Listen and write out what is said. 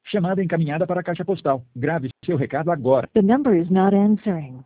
Chamada encaminhada para a caixa postal. Grave seu recado agora. The number is not answering.